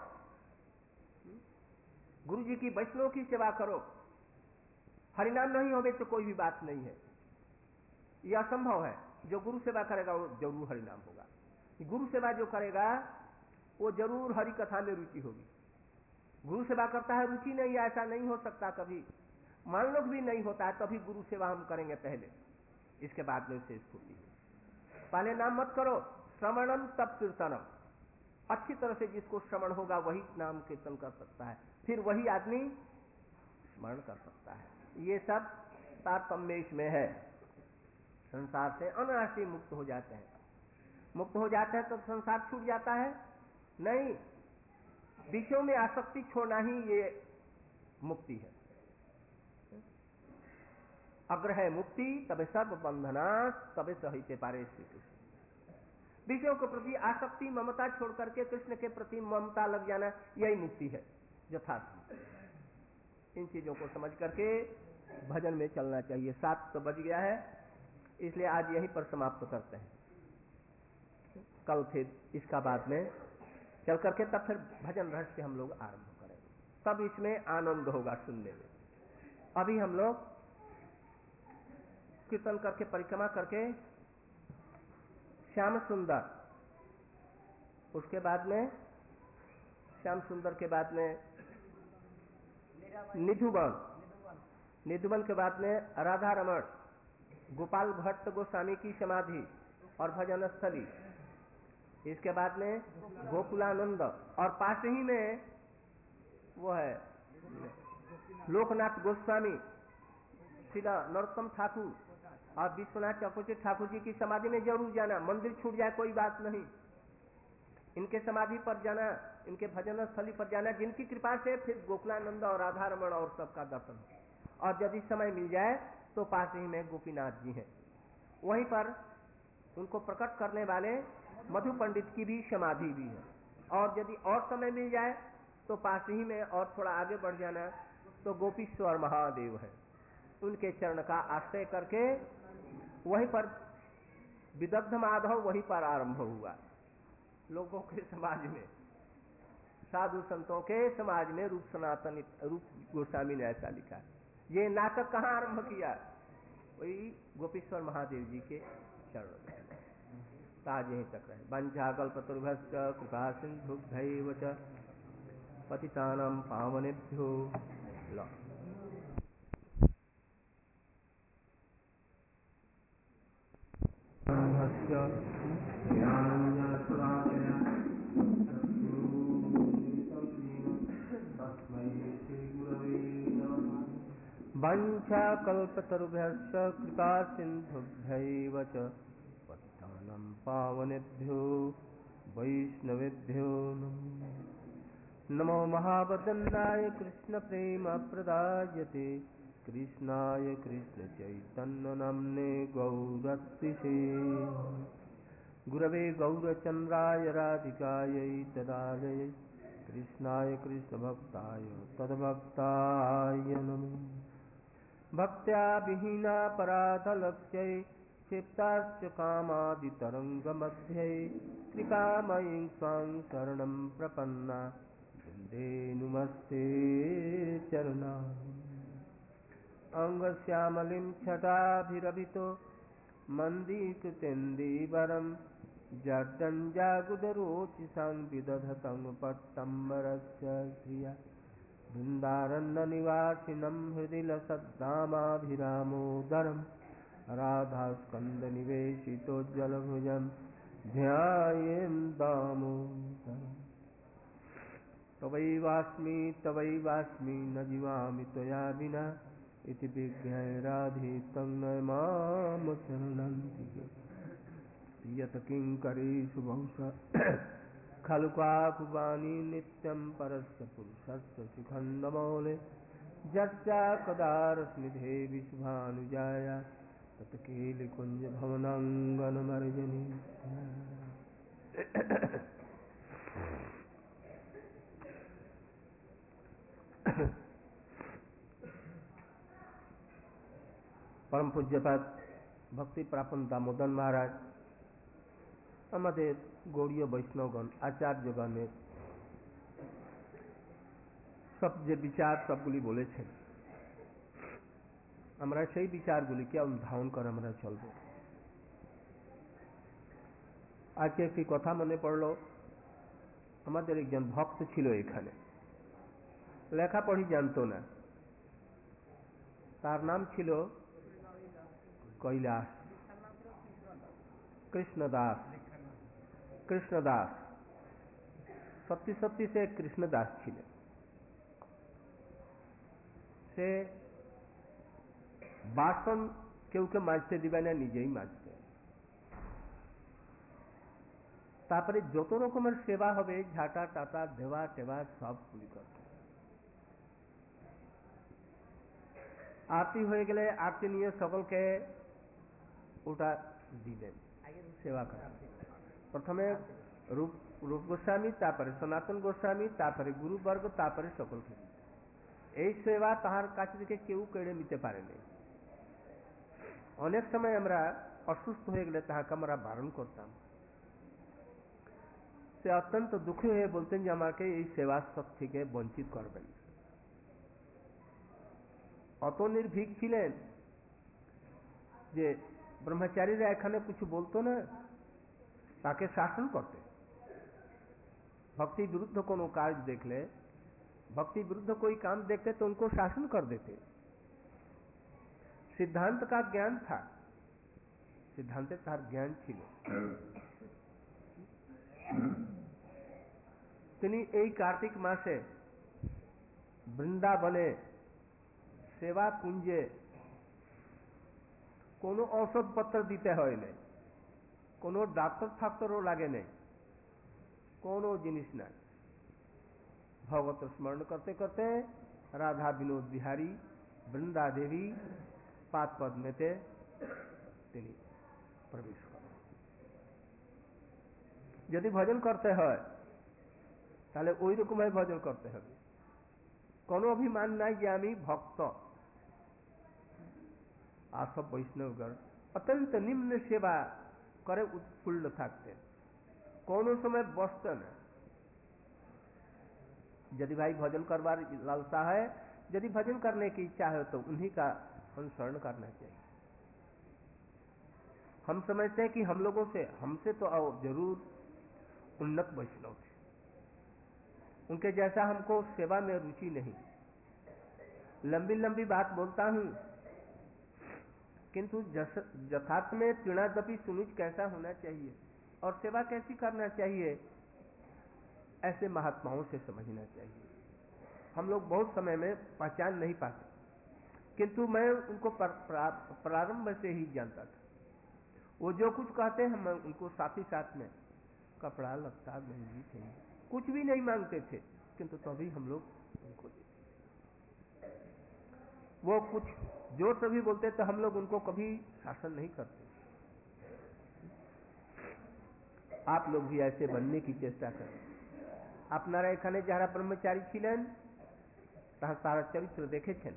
A: गुरु जी की वैष्णव की सेवा करो। हरिनाम नहीं होवे तो कोई भी बात नहीं है, यह असंभव है। जो गुरु सेवा करेगा वो जरूर हरिनाम होगा। गुरु सेवा जो करेगा वो जरूर हरि कथा में रुचि होगी। गुरु सेवा करता है रुचि नहीं, ऐसा नहीं हो सकता कभी। मान लो भी नहीं होता है तभी गुरु सेवा हम करेंगे पहले, इसके बाद में उसे स्फूर्ति। पहले नाम मत करो, श्रवणम तब कीर्तनम। अच्छी तरह से जिसको श्रवण होगा वही नाम कीर्तन कर सकता है, फिर वही आदमी स्मरण कर सकता है। ये सब तारतम्य में है। संसार से अनायासी मुक्त हो जाते हैं। मुक्त हो जाते हैं तो संसार छूट जाता है? नहीं, विषयों में आसक्ति छोड़ना ही ये मुक्ति है। अग्र है मुक्ति तबे सर्व बंधना तबे सहिते पारे श्री कृष्ण। विषयों के प्रति आसक्ति ममता छोड़ करके कृष्ण के प्रति ममता लग जाना, यही मुक्ति है यथार्थ। इन चीजों को समझ करके भजन में चलना चाहिए। सात तो बज गया है, इसलिए आज यहीं पर समाप्त करते हैं। कल फिर इसका बाद में चल करके तब फिर भजन रहस्य हम लोग आरंभ करेंगे, तब इसमें आनंद होगा सुनने में। अभी हम लोग कीर्तन करके परिक्रमा करके श्याम सुंदर, उसके बाद में श्याम सुंदर के बाद में निधुवन, निधुवन के बाद में राधा रमण, गोपाल भट्ट गोस्वामी की समाधि और भजन स्थली, इसके बाद में गोकुलानंद, और पास ही में वो है लोकनाथ गोस्वामी, श्रीला नरोत्तम ठाकुर और विश्वनाथ चक्रवर्ती ठाकुर जी की समाधि में जरूर जाना। मंदिर छूट जाए कोई बात नहीं, इनके समाधि पर जाना, इनके भजन स्थली पर जाना, जिनकी कृपा से फिर गोकुलानंद और राधा रमण और सबका दर्शन हो। और यदि समय मिल जाए तो पास ही में गोपीनाथ जी हैं, वहीं पर उनको प्रकट करने वाले मधु पंडित की भी समाधि भी है। और यदि और समय मिल जाए तो पास ही में और थोड़ा आगे बढ़ जाना तो गोपीश्वर महादेव है, उनके चरण का आश्रय करके वहीं पर विदग्ध माधव वहीं पर आरंभ हुआ। लोगों के समाज में, साधु संतों के समाज में रूप सनातन रूप गोस्वामी ने ऐसा लिखा है। ये नाटक कहाँ आरंभ किया? वही गोपीश्वर महादेव जी के चरण में। ताज यहीं तक रहे। वंचा कल्पतरुभ्यश्च कृपा सिन्धुभ्यैव च पतितानां पावनेभ्यो लो। तस्मै वाञ्छाकल्पतरुभ्यश्च कृपासिन्धुभ्यैव च पतितानां पावनेभ्यो वैष्णवेभ्यो नमो नमो महावदन्नाय कृष्णप्रेमप्रदायते कृष्णाय कृष्णचैतन्यनाम्ने गौरत्रिषे गुरवे गौरचन्द्राय राधिकायै तदालये कृष्णाय कृष्णभक्ताय तद्भक्ताय नमो भक्त्या विहीना पराधलक्ष्यै क्षिप्ताश्च कामादितरङ्गमध्ये कृपामयीं स्वां शरणं प्रपन्ना वन्दे नुमस्ते चरणा अङ्गश्यामलिं छटाभिरभितो मन्दीकृतेन्दीवरं जर्दञ्जागुदरोचिषां विदधतं पट्टम्बरस्य श्रिया वृन्दारण्यनिवासिनं हृदि लसद्धामाभिरामोदरं राधास्कन्दनिवेशितोज्ज्वलभुजं ध्यायेन् दामोदरम् तवैवास्मि तवैवास्मि न जीवामि त्वया विना इति विज्ञाय राधे तं नमाम चरणन्तिके यत् किङ्करेषु बहुशः खलु काकुवाणी नित्यं परस्य पुरुषस्य शिखण्डमौले यस्या कदारस्निधे विशुभानुजाया तत् केलिकुञ्जभवनाङ्गनमर्जनी परम पूज्यपाद भक्ति प्रापन दामोदर महाराज আমাদের গৌড়ীয় বৈষ্ণবগণ আচার্যগণের সব যে বিচার সবগুলি বলেছেন আমরা সেই বিচারগুলিকে অনুধাবন করে আমরা চলব। আজকে একটি কথা মনে পড়ল, আমাদের একজন ভক্ত ছিল এখানে, লেখাপড়ি জানতো না, তার নাম ছিল কৈলাস কৃষ্ণদাস কৃষ্ণদাস সত্যি সত্যি সে কৃষ্ণদাস ছিলেন। সে বাসন কেউ কে মাজতে দিবে না, নিজেই মাজতে। তারপরে যত রকমের সেবা হবে ঝাঁটা টাটা দেওয়া টেবা সবগুলি করবে। আরতি হয়ে গেলে আরতি নিয়ে সকলকে ওটা দিবেন, সেবা করেন। প্রথমে রূপ রূপ গোস্বামী, তারপরে সনাতন গোস্বামী, তারপরে গুরুবর্গ, তারপরে সকলকে দিতেন। এই সেবা তাহার কাছ থেকে কেউ কেড়ে নিতে পারেনি। অনেক সময় আমরা অসুস্থ হয়ে গেলে তাহাকে আমরা বারণ করতাম। সে অত্যন্ত দুঃখী হয়ে বলতেন যে আমাকে এই সেবা সব থেকে বঞ্চিত করবেন। অত নির্ভীক ছিলেন যে ব্রহ্মচারীরা এখানে কিছু বলতো না, তাকে শাসন করতে। भक्ति विरुद्ध कोनो कार्य देख ले, भक्ति विरुद्ध कोई काम देखते तो उनको शासन कर देते। सिद्धांत का ज्ञान था, सिद्धांत तार ज्ञान छिलो। তিনি এই কার্তিক মাসে বৃন্দাবনে সেবা কুঞ্জে কোনো ঔষধপত্র দিতে হয় নাই, কোনো ডাক্তার ফাক্তারও লাগে নাই, কোনো জিনিস নাই। ভগবত স্মরণ করতে করতে রাধা বিনোদ বিহারী বৃন্দা দেবী পাদ পদ্মেতে তিনি প্রবেশ করেন। যদি ভজন করতে হয় তাহলে ওই রকমই ভজন করতে হবে, কোনো অভিমান নাই যে আমি ভক্ত। আর সব বৈষ্ণবগণ অত্যন্ত নিম্ন সেবা করে উৎফুল্ল থাকতেন, কোনো সময় বসতে না। यदि भाई भजन करवार लालसा है, यदि भजन करने की इच्छा है तो उन्हीं का अनुसरण करना चाहिए। हम समझते हैं कि हम लोगों से हमसे तो आओ जरूर उन्नत वैष्णव थे, उनके जैसा हमको सेवा में रुचि नहीं। लंबी लंबी बात बोलता हूं, किंतु यथार्थ में तृणादपि सुनिज कैसा होना चाहिए और सेवा कैसी करना चाहिए, ऐसे महात्माओं से समझना चाहिए। हम लोग बहुत समय में पहचान नहीं पाते। किंतु मैं उनको प्रारंभ से ही जानता था। वो जो कुछ कहते हैं मैं उनको साथ ही साथ में कपड़ा लत्ता गंजी थे, कुछ भी नहीं मांगते थे, किंतु तभी हम लोग उनको देते। वो कुछ जोर से भी बोलते तो हम लोग उनको कभी शासन नहीं करते। आप लोग भी ऐसे बनने की चेष्टा करें। আপনারা এখানে যারা ব্রহ্মচারী ছিলেন তার তার চরিত্র দেখেছেন,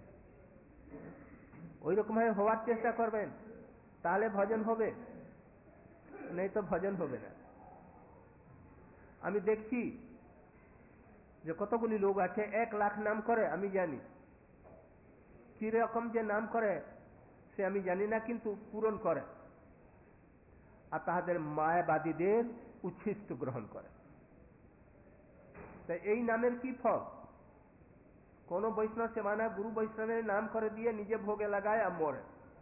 A: ওই রকম ভাবে হওয়ার চেষ্টা করবেন, তাহলে ভজন হবে, नहीं तो ভজন হবে না। আমি দেখছি যে কতগুলি লোক আছে এক লাখ নাম করে, আমি জানি কি রকম যে নাম করে সে আমি জানি না, কিন্তু পূরণ করে আর তাদের মায়াবাদীদের উচ্ছিষ্ট গ্রহণ করে। তাই এই নামের কি ফল? কোন বৈষ্ণব সেমানা গুরু বৈষ্ণবের নাম করে দিয়ে নিজে ভোগে লাগায় আর মরে।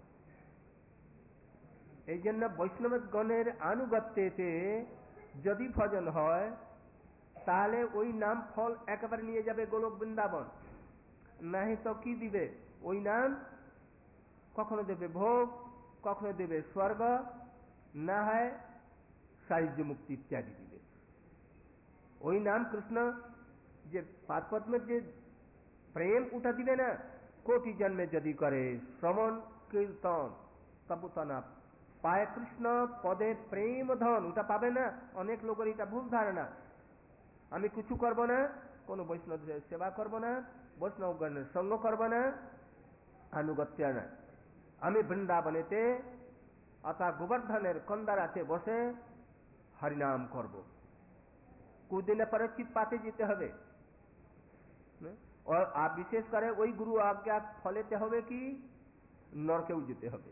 A: এই জন্য বৈষ্ণব গণের আনুগত্যেতে যদি ভজন হয় তাহলে ওই নাম ফল একেবারে নিয়ে যাবে গোলক বৃন্দাবন, নাহি তো কি দিবে? ওই নাম কখনো দেবে ভোগ, কখনো দেবে স্বর্গ, না হয় সাহিত্য মুক্তি ইত্যাদি দিবে। ওই নাম কৃষ্ণ যে পাদপদ্মের যে প্রেম ওটা দিবে না। কোটি জন্মে যদি করে শ্রবণ কীর্তন তবু তা না পায় কৃষ্ণ পদে প্রেম ধন, ওটা পাবে না। অনেক লোকের এটা ভুল ধারণা, আমি কিছু করব না, কোন বৈষ্ণবের সেবা করব না, বৈষ্ণবগণের সঙ্গ করব না, আনুগত্য না, আমি বৃন্দাবনেতে অর্থাৎ গোবর্ধনের কন্দারাতে বসে হরিনাম করব। কুদিনে পরে চিত পাতে যেতে হবে, और आप विशेष करे वही गुरु आज्ञा फलेते হবে কি নরকেও যেতে হবে।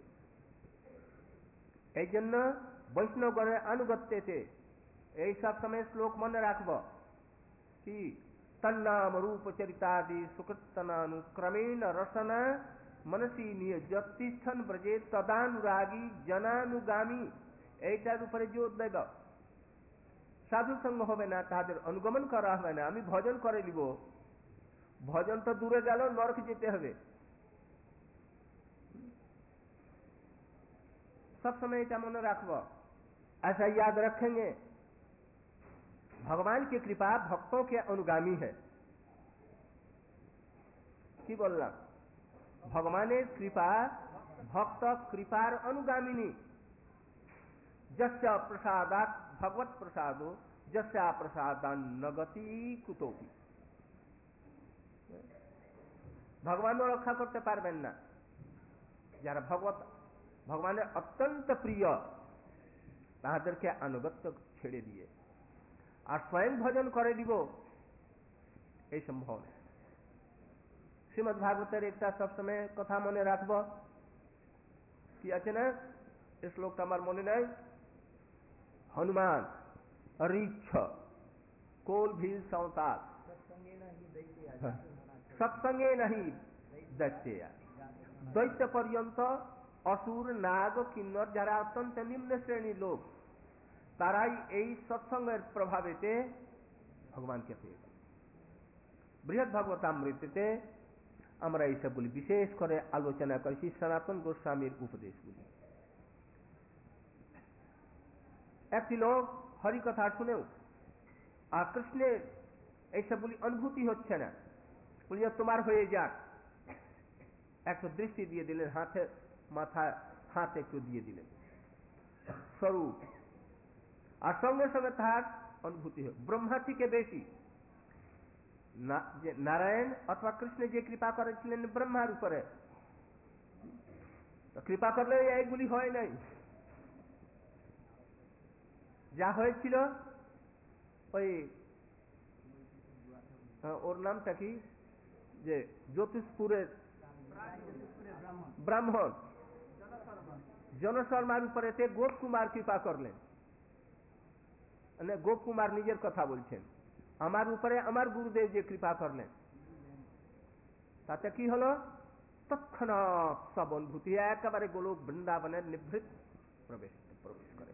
A: এই জন্য বৈষ্ণবগণের আনুগত্যতে এই সব সময় শ্লোক মনে রাখব কি তন্নাম রূপ চরিতাদি সুকৃতনানুক্রমেণ রসনা মনসি নিয়জ্যোতিষ্ঠন ব্রজে তদানুরাগী জনানুগামী, এইটার উপরে জোর দেব। সাধু সঙ্গ হবে না, তাদের অনুগমন করা হবে না, আমি ভজন করে নিব, ভজন তো দূরে গেল, নরক যেতে হবে। सब समय এটা মনে রাখবো। ऐसा याद रखेंगे भगवान की कृपा भक्तों के अनुगामी है। কি বললাম? ভগবানের কৃপা ভক্ত কৃপার অনুগামিনী। যস্য প্রসাদাৎ ভগবৎ প্রসাদো যস্য প্রসাদান নগতি কুতোপি। ভগবানও রক্ষা করতে পারবেন না যারা ভগবত ভগবানের অত্যন্ত প্রিয় তাদেরকে আনুগত্য ছেড়ে দিয়ে আর স্বয়ং ভজন করে দিব, এই সম্ভব নেই। শ্রীমদ ভাগবতের একটা সবসময় কথা মনে রাখবো, কি আছে না, এই শ্লোকটা আমার মনে নাই, হনুমান রিচ্ছ কোল ভি সংসার সৎসঙ্গে নাহি দৈত্যয়া। দৈত্য পর্যন্ত অসুর নাগ কিন্নর যারা অত্যন্ত নিম্ন শ্রেণীর লোক তারাই এই সৎসঙ্গের প্রভাবেতে ভগবানকে পেয়ে গেল। বৃহৎ ভাগবতামৃতেতে আমরা এই সবগুলি বিশেষ করে আলোচনা করেছি, সনাতন গোস্বামীর উপদেশগুলি। একটি লোক হরি কথা শুনেও আর কৃষ্ণের এই সবগুলি অনুভূতি হচ্ছে না, বলি তোমার হয়ে যাক, একটু দৃষ্টি দিয়ে দিলেন, হাতে মাথা হাত একটু দিয়ে দিলেন স্বরূপ, আর সঙ্গে সঙ্গে তার অনুভূতি হয় ব্রহ্মা থেকে বেশি। নারায়ণ অথবা কৃষ্ণ যে কৃপা করেছিলেন ব্রহ্মার উপরে, কৃপা করলে এইগুলি হয় নাই। যা হয়েছিল ওই ওর নামটা কি, যে জ্যোতিষপুরের ব্রাহ্মণ জনশর্মার উপরে গোপ কুমার কৃপা করলেন। গোপ কুমার নিজের কথা বলছেন, আমার উপরে আমার গুরুদেব যে কৃপা করলেন, তাতে কি হলো, তৎক্ষণাৎ সব অনুভূতি একেবারে গোলক বৃন্দাবনের নিভৃত প্রবেশ প্রবেশ করে।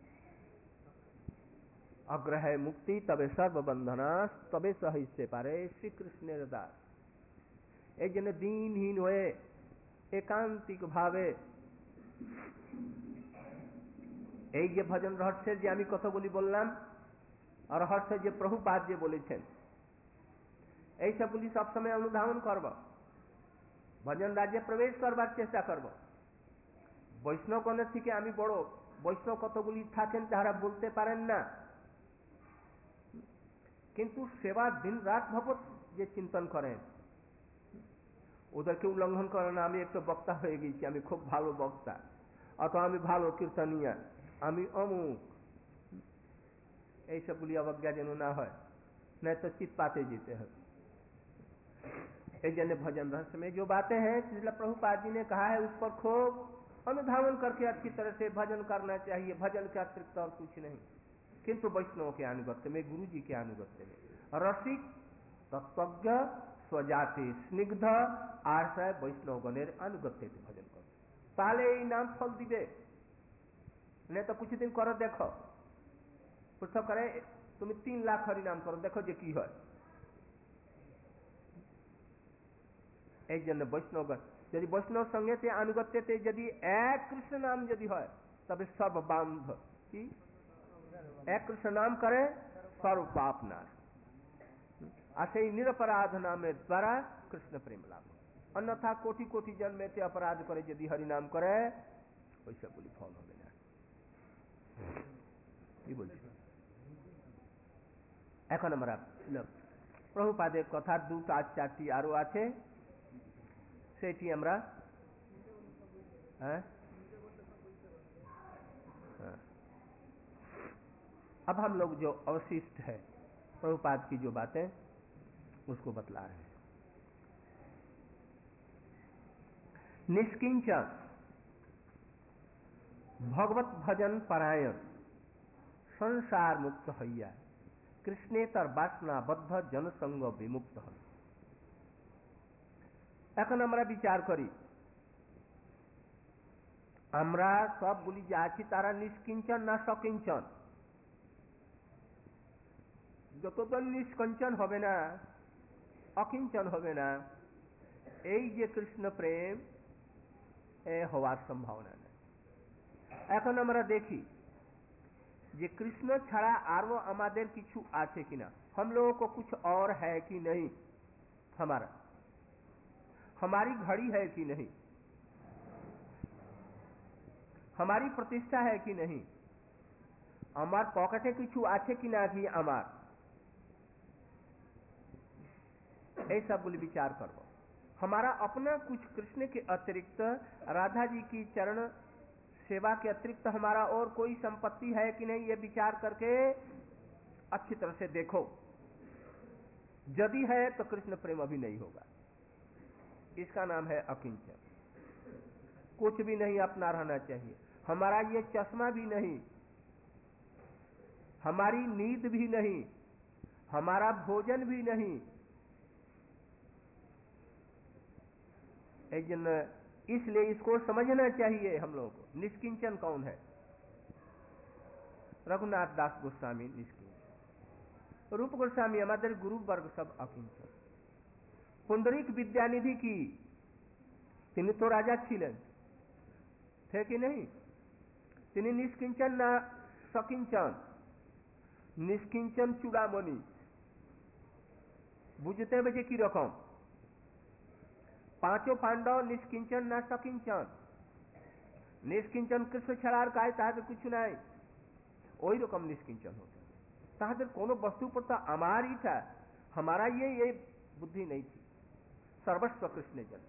A: অগ্রহ মুক্তি তবে সর্ববন্ধনাস তবে সহিষ্যে পারে শ্রীকৃষ্ণের দাস। এই জন্য দিনহীন হয়ে एकांतिक भावे এই যে ভজন রহস্যের যে আমি কতগুলি বললাম আর রহস্য যে প্রভুপাদ যে বলেছেন এই সবগুলি সবসময় অনুধাবন করব, ভজন রাজ্যে প্রবেশ করবার চেষ্টা করব। বৈষ্ণবগণের থেকে আমি বড়, বৈষ্ণব কতগুলি থাকেন তারা বলতে পারেন না, কিন্তু সেবা দিন রাত ভগবত যে চিন্তন করেন ওদেরকে উল্লঙ্ঘন করে না আমি একটু বক্তা হয়ে গেছি, আমি খুব ভালো বক্তা, অথবা আমি ভালো কীর্তনিয়া, আমি অমুক, এইসবগুলি অবজ্ঞা যেন না হয়, नहीं तो चित पाते जीते हैं। जन भजन रहस्य में जो बातें हैं श्रील प्रभुपाद जी ने कहा है उस पर खूब अनुधावन करके अच्छी तरह से भजन करना चाहिए। भजन के अतिरिक्त और कुछ नहीं, किंतु वैष्णव के अनुगत्य में, गुरु जी के अनुगत्य में रसिक तत्वज्ञ स्वजाति स्निग्ध आश्रय वैष्णव गणेर अनुगत्य भजन कर, ताहले এই नाम फल दिबे, नहीं तो कुछ दिन करो देखो, पुस्तक करे তুমি तीन लाख हरि नाम करो देखो जे की হয়। এই জন্য বৈষ্ণবগণ যদি বৈষ্ণব সঙ্গেতে আনুগত্যতে যদি এক কৃষ্ণ নাম যদি হয় তবে সব বান্ধ কি এক কৃষ্ণ নাম করে সর্ব পাপ নাশ, আর সেই নিরপরাধ নামের দ্বারা কৃষ্ণ প্রেম লাভ, অন্যথা কোটি কোটি জন্মেতে অপরাধ করে যদি হরি নাম করে ওই সবগুলি ফল হবে না। কি বলছি এখন আমরা প্রভুপাদের কথা দুটো আর চারটি আরো আছে, সেটি আমরা अब हम लोग जो अवशिष्ट है प्रभुपाद की जो बातें उसको बतला रहे हैं। निष्किंचन भगवत भजन परायण संसार मुक्त हइया कृष्णेतर बासना बद्ध जनसंग विमुक्त हन। এখন আমরা বিচার করি আমরা সবগুলি যে আছি তারা নিষ্কিঞ্চন না সকিঞ্চন? যতদিন নিষ্কঞ্চন হবে না, অকিঞ্চন হবে না, এই যে কৃষ্ণ প্রেম এ হওয়ার সম্ভাবনা নেই। এখন আমরা দেখি যে কৃষ্ণ ছাড়া আরো আমাদের কিছু আছে কিনা, हम लोगों को कुछ और है कि नहीं, हमारा हमारी घड़ी है कि नहीं, हमारी प्रतिष्ठा है कि नहीं, আমার পকেটে কিছু আছে কিনা কি আমার, এই সবগুলি विचार करब। हमारा अपना कुछ कृष्ण के अतिरिक्त राधा जी की चरण सेवा के अतिरिक्त हमारा और कोई संपत्ति है कि नहीं, ये विचार करके अच्छी तरह से देखो। यदि है तो कृष्ण प्रेम अभी नहीं होगा, इसका नाम है अकिंचन। कुछ भी नहीं अपना रहना चाहिए, हमारा ये चश्मा भी नहीं, हमारी नींद भी नहीं, हमारा भोजन भी नहीं। एक जन इसलिए इसको समझना चाहिए हम लोगों को। निष्किंचन कौन है? रघुनाथ दास गोस्वामी निष्किंचन, रूप गोस्वामी हमारे गुरु वर्ग सब अकिंचन। पुंडरीक विद्यानिधि की তিনি তো রাজা ছিলেন, थे कि नहीं? তিনি নিষ্কিঞ্চন না সকিঞ্চন? নিষ্কিঞ্চন চূড়ামণি, বুঝতে হবে যে কি রকম। পাঁচও পাণ্ডব নিষ্কিঞ্চন না সকিঞ্চন? নিষ্কিঞ্চন কৃষ্ণ ছাড়া আর কাজ তাহাদের কিছু নাই, ওই রকম নিষ্কিঞ্চন হতো। তাহাদের কোনো বস্তু पर तो আমার ही था, हमारा ये ये बुद्धि नहीं थी। सर्वस्व कृष्ण जन।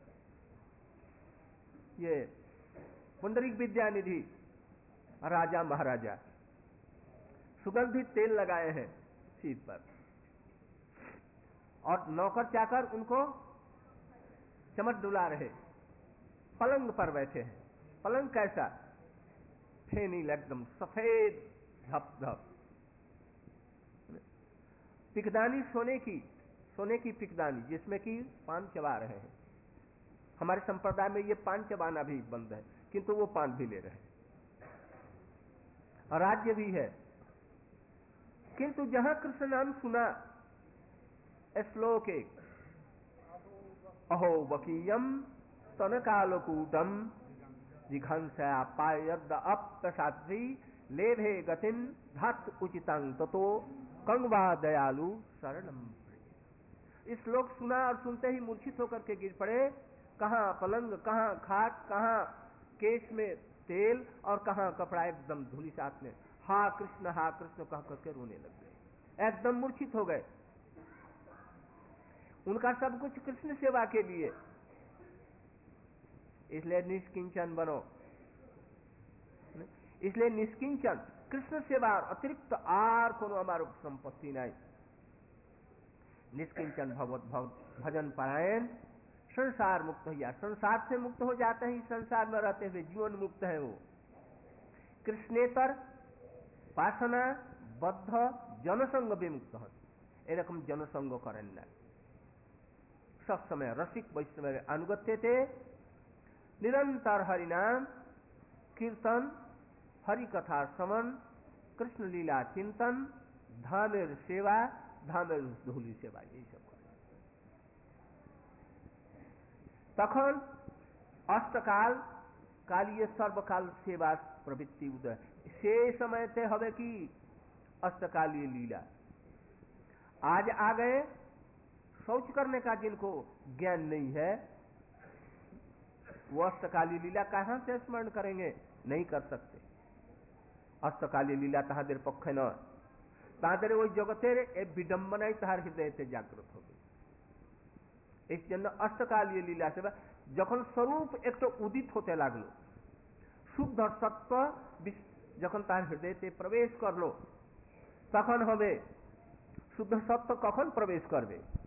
A: ये पुंडरीक विद्यानिधि राजा महाराजा सुगंधित तेल लगाए हैं शीत पर, और नौकर चाकर उनको चमट डुला रहे, पलंग पर बैठे हैं। पलंग कैसा? फेनील, एकदम सफेद धप धप। पिकदानी सोने की, सोने की पिकदानी जिसमें कि पान चबा रहे हैं। हमारे संप्रदाय में ये पान चबाना भी बंद है, किंतु वो पान भी ले रहे हैं। राज्य भी है, किंतु जहां कृष्ण नाम सुना, श्लोक एक अहो वकीयम स्तन कालकूटम जिघंसा पायद अप्रसादी लेभे गतिन धत उचितं ततो कंगवा दयालु शरणम। इस श्लोक सुना और सुनते ही मूर्छित होकर के गिर पड़े। कहाँ पलंग, कहाँ खाट, कहाँ केश में तेल और कहाँ कपड़ा एकदम धूलि साथ में। हा कृष्ण हा कृष्ण कह करके रोने लग गए, एकदम मूर्छित हो गए। उनका सब कुछ कृष्ण सेवा के लिए, इसलिए निष्किंचन बनो। इसलिए निष्किंचन कृष्ण सेवा अतिरिक्त आर कोनो हमारो संपत्ति नहीं। निष्किंचन भगवत भजन पारायण संसार मुक्त हो जाए, संसार से मुक्त हो जाते हैं। इस संसार में रहते हुए जीवन मुक्त है वो। कृष्णेतर पासना बद्ध जनसंग विमुक्त हो, एरकम जनसंग करें ना। सब समय रसिक वैष्णव अनुगत्य थे। निरंतर हरिनाम कीर्तन, हरि कथा श्रवण, कृष्ण लीला चिंतन, धामेर सेवा, धामेर धूलि सेवा, यही सब करें। तखन अष्टकाल कालीय सर्वकाल सेवा प्रवृत्ति उदय से समय ते हवे की अष्टकालीय लीला। आज आ गए शौच करने का जिनको ज्ञान नहीं है, वो अष्टकालीय लीला कहां से स्मरण करेंगे? नहीं कर सकते। अष्टकालीय लीला तहा देर पक्षे न तादरे ওই জগতের এই বিডম্বনাই তাহার হৃদয়তে জাগ্রত হবে। এই জন্য অষ্টকালীয় লীলা সেবা যখন স্বরূপ একটু উদিত হতে লাগলো, শুদ্ধ সত্য যখন তার হৃদয়তে প্রবেশ করলো, তখন হবে। শুদ্ধ সত্য কখন প্রবেশ করবে?